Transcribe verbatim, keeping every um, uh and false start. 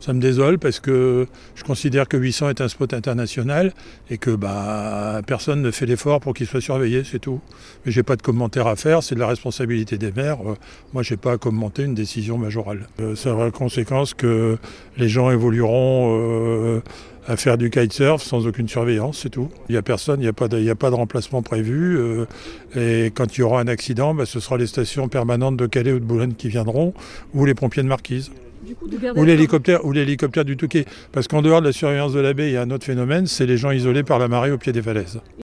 Ça me désole parce que je considère que huit cents est un spot international et que bah, personne ne fait l'effort pour qu'il soit surveillé, c'est tout. Mais je n'ai pas de commentaire à faire, c'est de la responsabilité des maires. Euh, moi, je n'ai pas à commenter une décision majorale. Euh, ça aura la conséquence que les gens évolueront euh, à faire du kitesurf sans aucune surveillance, c'est tout. Il n'y a personne, il n'y a pas de, il n'y a pas de remplacement prévu. Euh, et quand il y aura un accident, bah, ce sera les stations permanentes de Calais ou de Boulogne qui viendront ou les pompiers de Marquise. Du coup, Ou l'hélicoptère, ou l'hélicoptère du Touquet. Parce qu'en dehors de la surveillance de la baie, il y a un autre phénomène, c'est les gens isolés par la marée au pied des falaises.